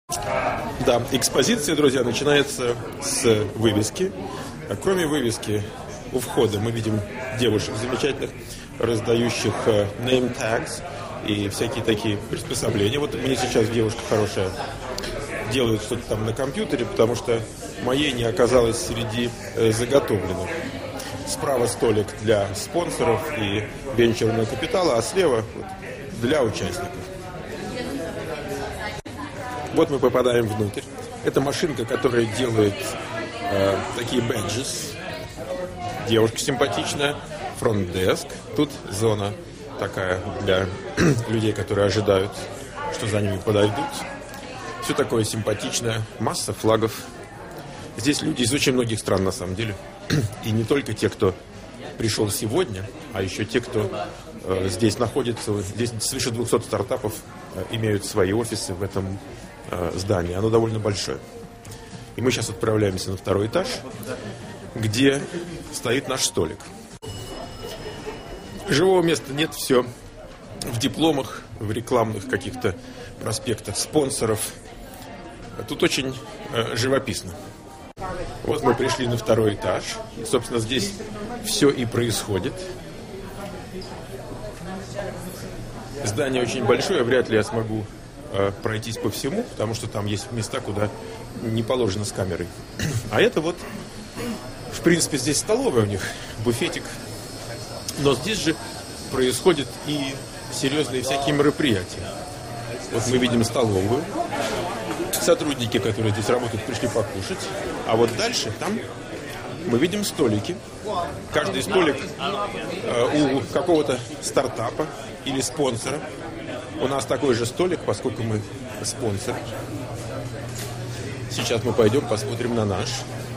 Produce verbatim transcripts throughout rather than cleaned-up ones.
Да, экспозиция, друзья, начинается с вывески. А кроме вывески, у входа мы видим девушек замечательных, раздающих name tags и всякие такие приспособления. Вот мне сейчас девушка хорошая делает что-то там на компьютере, потому что моей не оказалось среди заготовленных. Справа столик для спонсоров и венчурного капитала, а слева вот, для участников. Вот мы попадаем внутрь. Это машинка, которая делает э, такие бэджес. Девушка симпатичная. Фронт-деск. Тут зона такая для людей, которые ожидают, что за ними подойдут. Все такое симпатичное. Масса флагов. Здесь люди из очень многих стран, на самом деле. И не только те, кто пришел сегодня, а еще те, кто э, здесь находится. Здесь свыше двухсот стартапов э, имеют свои офисы в этом здание, оно довольно большое. И мы сейчас отправляемся на второй этаж, где стоит наш столик. Живого места нет, все в дипломах, в рекламных каких-то проспектах спонсоров. Тут очень э, живописно. Вот мы пришли на второй этаж. И, собственно, здесь все и происходит. Здание очень большое, вряд ли я смогу пройтись по всему, потому что там есть места, куда не положено с камерой. А это вот, в принципе, здесь столовая у них, буфетик. Но здесь же происходят и серьезные всякие мероприятия. Вот мы видим столовую. Сотрудники, которые здесь работают, пришли покушать. А вот дальше там мы видим столики. Каждый столик э, у какого-то стартапа или спонсора. У нас такой же столик, поскольку мы спонсор. Сейчас мы пойдем посмотрим на наш.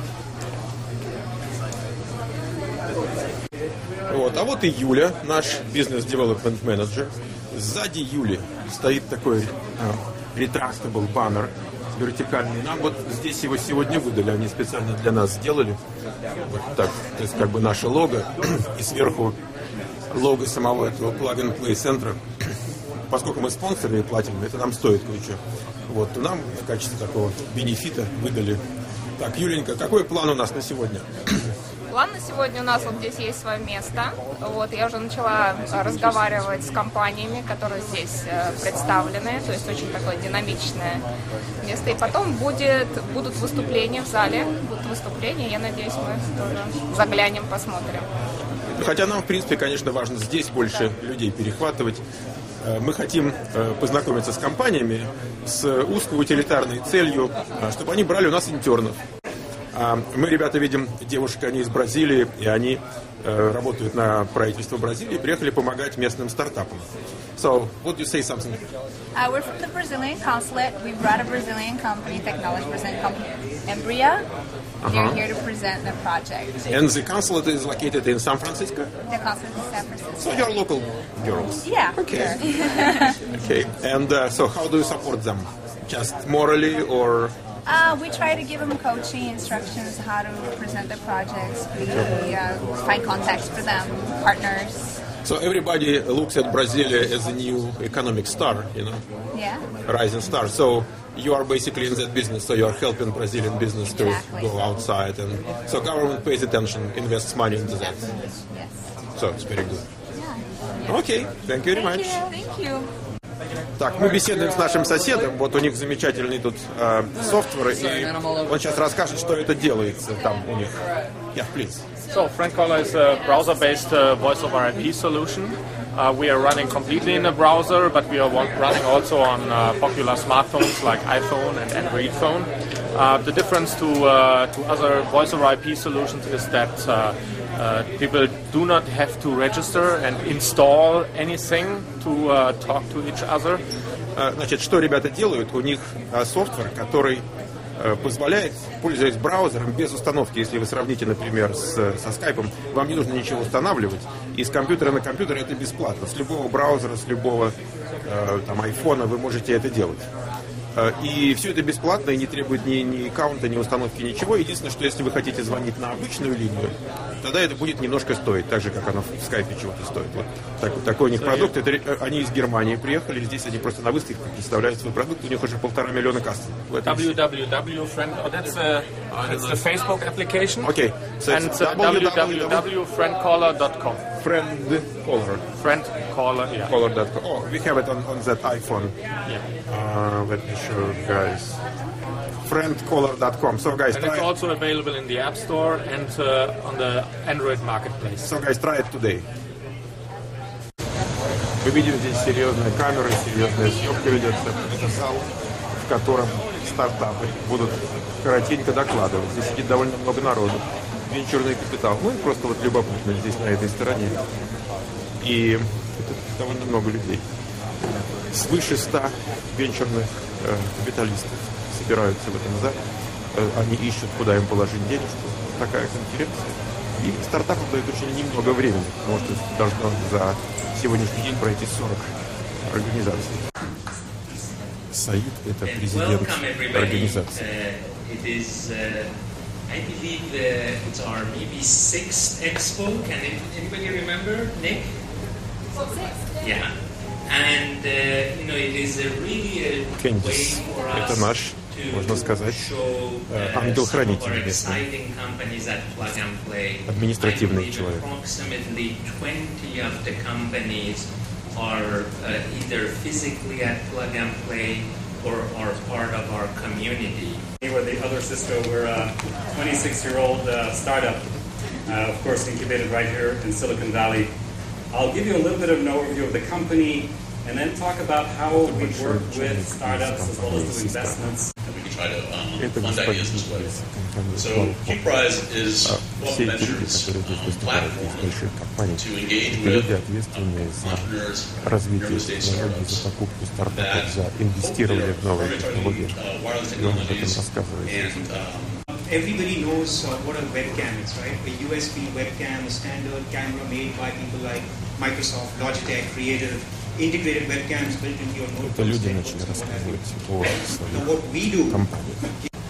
Вот. А вот и Юля, наш бизнес-девелопмент менеджер. Сзади Юли стоит такой э, retractable баннер вертикальный. Нам вот здесь его сегодня выдали, они специально для нас сделали. Вот так, то есть как бы наше лого и сверху лого самого этого plug-and-play центра. Поскольку мы спонсоры и платим, это нам стоит кое-что. Вот, то нам в качестве такого бенефита выдали. Так, Юленька, какой план у нас на сегодня? План на сегодня у нас вот здесь есть свое место. Вот, я уже начала разговаривать с компаниями, которые здесь представлены. То есть очень такое динамичное место. И потом будет, будут выступления в зале. Будут выступления, я надеюсь, мы тоже заглянем, посмотрим. Хотя нам, в принципе, конечно, важно здесь больше да. людей перехватывать. Мы хотим познакомиться с компаниями с узкоутилитарной целью, чтобы они брали у нас интернов. Мы, ребята, видим девушек, они из Бразилии, и они работают на правительство Бразилии, приехали помогать местным стартапам. So, would you say something? Uh, we're from the Brazilian consulate. We brought a Brazilian company, technology Brazilian company, Embria. Uh-huh. They're here to present the project. And the consulate is located in San Francisco? The consulate is in San Francisco. So you're local girls? Yeah, okay. Sure. Okay. And uh, so how do you support them? Just morally or... Uh, we try to give them coaching instructions, how to present their projects. We uh, find contacts for them, partners. So everybody looks at Brasilia as a new economic star, you know? Yeah. Rising star. So you are basically in that business, so you are helping Brazilian business to exactly. go outside. And so government pays attention, invests money into that. Yes. So it's very good. Yeah. Okay, thank you very Thank much. you. Thank you. Так, мы беседуем с нашим соседом. Вот у них замечательный тут э, софтвер, и он сейчас расскажет, что это делается там у них. Yeah, please. So, FrankCaller is a browser-based uh, voice over I P solution. Uh, we are running completely in a browser, but we are running also on uh, popular smartphones like iPhone and Android phone. Uh, the difference to uh, to other voice over I P solutions is that uh, uh, people do not have to register and install anything to uh, talk to each other. Значит, что ребята делают? У них софтвер, который позволяет, пользуясь браузером без установки, если вы сравните, например, с, со скайпом, вам не нужно ничего устанавливать, и с компьютера на компьютер это бесплатно. С любого браузера, с любого э, там, айфона вы можете это делать. И все это бесплатно и не требует ни, ни аккаунта, ни установки, ничего. Единственное, что если вы хотите звонить на обычную линию, тогда это будет немножко стоить, так же, как оно в скайпе чего-то стоит. Вот так, такой у них продукт. Это, они из Германии приехали, здесь они просто на выставке представляют свой продукт. У них уже полтора миллиона кастомеров. w w w friend oh, that's a it's the Facebook application. Okay, so and uh, w w w dot friend caller dot com. Friend caller. Friend caller. Yeah. Caller dot com. Oh, we have it on, on that iPhone. Yeah. Uh, let me show you guys. friend caller dot com. So guys, and try it's it. also available in the App Store and uh, on the Android marketplace. So guys, try it today. Мы видим здесь серьезные камеры, серьезная съемка ведется. Это зал, в котором стартапы будут коротенько докладывать. Здесь сидит довольно много народу. Венчурный капитал. Ну и просто вот любопытно здесь на этой стороне. И это довольно много людей. Свыше ста венчурных э, капиталистов собираются в этом зале. Э, они ищут, куда им положить денежку. Такая конференция. И стартапам дают очень немного времени, потому что должно за сегодняшний день пройти сорок организаций. Саид – это президент организации. I believe uh, it's our maybe sixth expo. Can anybody remember, Nick? Sixth. Yeah. And uh, you know, it is a really a Кендис – это наш, можно сказать, ангел-хранитель местный, административный человек. Or are part of our community. We're the Other Cisco. We're a twenty-six-year-old uh, startup, uh, of course, incubated right here in Silicon Valley. I'll give you a little bit of an overview of the company and then talk about how we work with startups as well as do investments. We can try to um, fund ideas this way. So QPrize is one of the ventures um, platform to engage with entrepreneurs in real estate startups that hope they're very targeting uh, wireless technologies and um, everybody knows uh, what a webcam is, right? A U S B webcam, a standard camera made by people like Microsoft, Logitech, Creative, integrated webcams built into your notebooks. Это люди начали рассказывать о своих компаниях.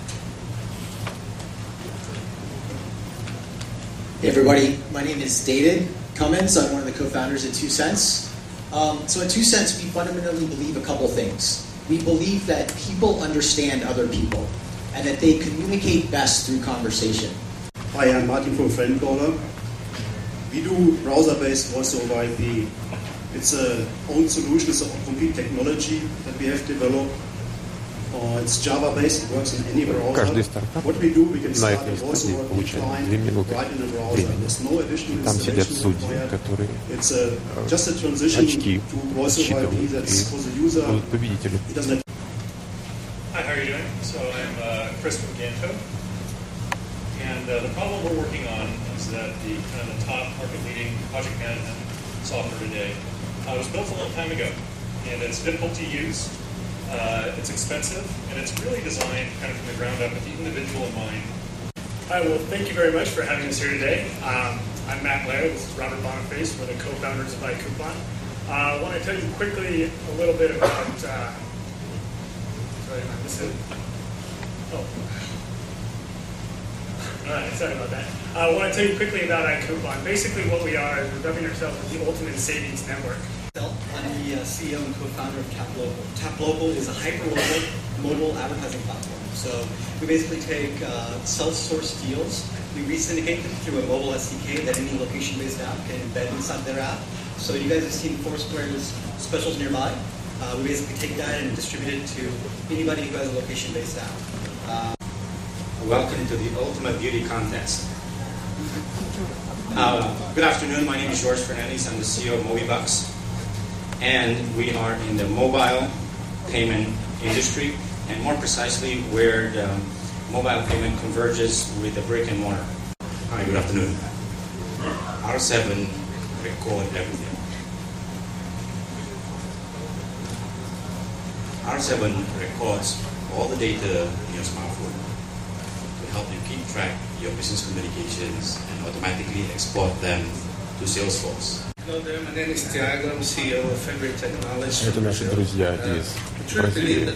Hey everybody, my name is David Cummins. I'm one of the co-founders at Two Cents. Um, so at Two Cents, we fundamentally believe a couple things. We believe that people understand other people and that they communicate best through conversation. Hi, I'm Martin from FriendCaller. We do browser-based voice over I P. It's a own solution, it's a complete technology that we have developed. Uh, it's Java-based, it works in any browser. What we do, we can start a voice over I P client right in the browser. There's no additional installation required. It's a, just a transition to voice over I P that's for the user. It doesn't have. Hi, how are you doing? So I'm uh, Chris from Ganto. And uh, the problem we're working on is that the kind of the top market-leading project management software today uh, was built a long time ago, and it's difficult to use. Uh, it's expensive, and it's really designed kind of from the ground up with the individual in mind. Hi, well, thank you very much for having us here today. Um, I'm Matt Blair. This is Robert Boniface. We're the co-founders of iCoupon. Uh, I want to tell you quickly a little bit about. Uh, sorry, this is. Oh. All right, sorry about that. Uh, I want to tell you quickly about iCoupon. Basically, what we are is we're dubbing ourselves as the ultimate savings network. I'm the uh, C E O and co-founder of TapLocal. TapLocal is a hyper-local mobile advertising platform. So we basically take uh, self-sourced deals, we re-syndicate them through a mobile S D K that any location-based app can embed inside their app. So you guys have seen Foursquare's specials nearby. Uh, we basically take that and distribute it to anybody who has a location-based app. Uh, Welcome to the Ultimate Beauty Contest. Uh, good afternoon, my name is George Fernandez. I'm the C E O of Mobibucks. And we are in the mobile payment industry, and more precisely where the mobile payment converges with the brick and mortar. Hi, good afternoon. R seven record everything. R seven records all the data in your smartphone to help you keep track of your business communications and automatically export them to Salesforce. Это наши друзья из Бразилии.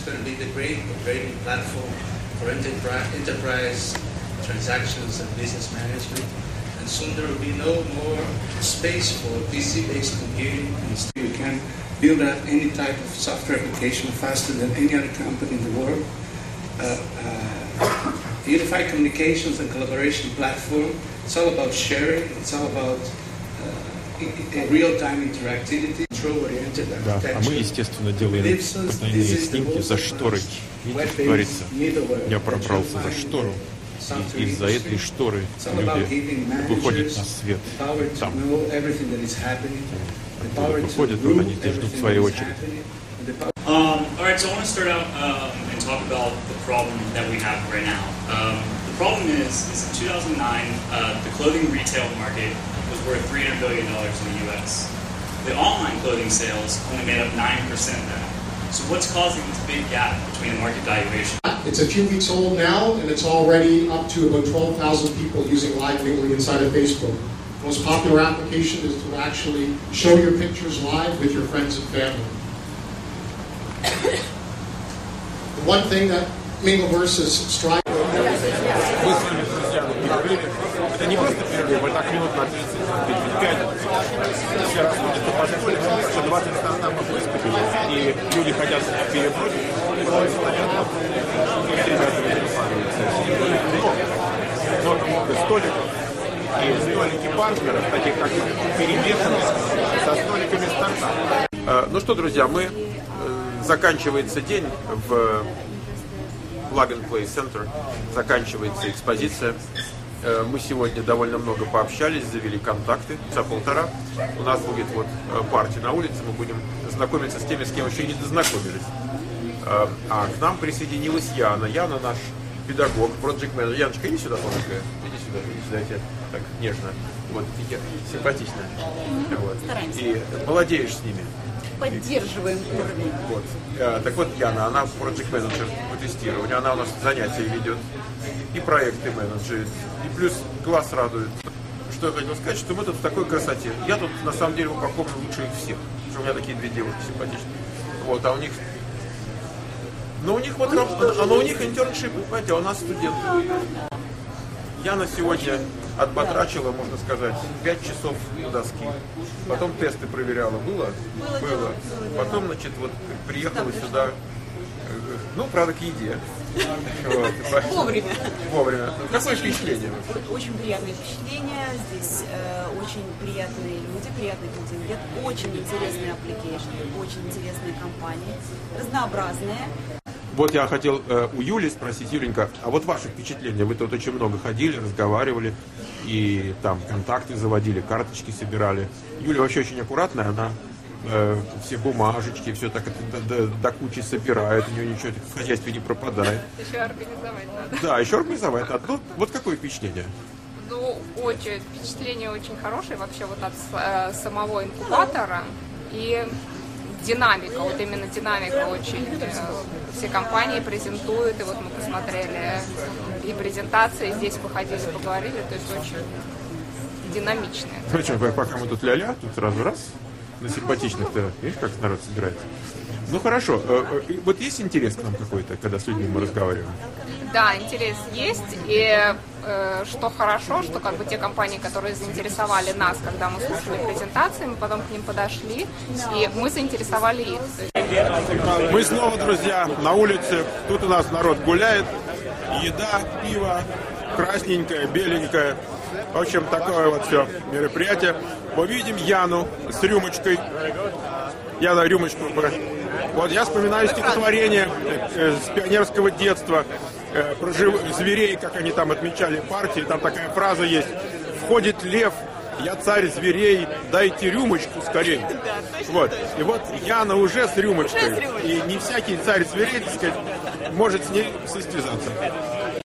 And soon there will be no more space for P C-based computing. You can build out any type of software application faster than any other company in the world. Uh, uh, unified communications and collaboration platform. It's all about sharing. It's all about uh, real-time interactivity, control-oriented architecture. Да, а мы, естественно, делаем потайные снимки за шторой. Видите, говорится, я пробрался за штору. И из-за этой шторы люди выходят на свет. Там. Оттуда выходят, но они здесь ждут своей очереди. Um, all right, so I want to start out um, and talk about the problem that we have right now. Um, the problem is, is in two thousand nine, uh, the clothing retail market was worth three hundred billion dollars in the U S. The online clothing sales only made up nine percent of that. So what's causing this big gap between the market valuation? It's a few weeks old now, and it's already up to about twelve thousand people using live mingling inside of Facebook. The most popular application is to actually show your pictures live with your friends and family. The one thing that Mingleverse is striving Это не просто перерыв, а так минут на тридцать пять. Все расходятся по школе, что двадцать стартапов выступили, и люди хотят перебросить. Много много столиков, и столики партнеров, таких как перемешаны, со столиками стартапов. Ну что, друзья, мы заканчивается день в Plug and Play Center, заканчивается экспозиция. Мы сегодня довольно много пообщались, завели контакты, часа полтора. У нас будет вот партия на улице, мы будем знакомиться с теми, с кем еще не дознакомились. А к нам присоединилась Яна. Яна наш педагог, проект менеджер. Яночка, иди сюда, маленькая. Иди сюда, иди сюда, я тебя так нежно. Вот, симпатичная. Вот. И молодеешь с ними. Поддерживаем уровень. Вот. А, так вот, Яна, она проект менеджер по тестированию, она у нас занятия ведет, и проекты менеджерит, и плюс глаз радует. Что я хотел сказать, что мы тут в такой красоте. Я тут, на самом деле, упакован лучше их всех. Потому что у меня такие две девушки симпатичные. Вот, а у них... Ну, у них вот... А у них интерншип, понимаете, а у нас студенты. Яна сегодня отбатрачила, можно сказать, пять часов у доски. Потом тесты проверяла. Было? Было. Было. Потом, значит, вот приехала сюда, ну, правда, к еде. Вот. Вовремя. Вовремя. Какое впечатление? Очень приятное впечатление. Здесь э, очень приятные люди, приятный контингент, очень интересные аппликейшны, очень интересные компании, разнообразные. Вот я хотел э, у Юли спросить, Юленька, а вот ваши впечатления? Вы тут очень много ходили, разговаривали, и там контакты заводили, карточки собирали. Юля вообще очень аккуратная, она э, все бумажечки, все так до, до, до кучи собирает, у нее ничего в хозяйстве не пропадает. Еще организовать надо. Да, еще организовать надо. Ну, вот какое впечатление? Ну, очень, впечатление очень хорошее вообще вот от э, самого инкубатора. И динамика, вот именно динамика очень, все компании презентуют, и вот мы посмотрели и презентации, здесь походили, поговорили, то есть очень динамичные. Причем, пока мы тут ля-ля, тут сразу раз, на симпатичных-то, видишь, как народ собирается. Ну хорошо, вот есть интерес к нам какой-то, когда с людьми мы разговариваем? Да, интерес есть, и э, что хорошо, что как бы те компании, которые заинтересовали нас, когда мы слушали презентации, мы потом к ним подошли, и мы заинтересовали их. Мы снова, друзья, на улице, тут у нас народ гуляет, еда, пиво, красненькое, беленькое, в общем, такое вот все мероприятие. Мы видим Яну с рюмочкой, Яна рюмочку. Вот я вспоминаю стихотворение э, с пионерского детства э, про жив... зверей, как они там отмечали партии. Там такая фраза есть: «Входит лев, я царь зверей, дайте рюмочку скорей». Вот. И вот Яна уже с рюмочкой. И не всякий царь зверей, так сказать, может с ней состязаться.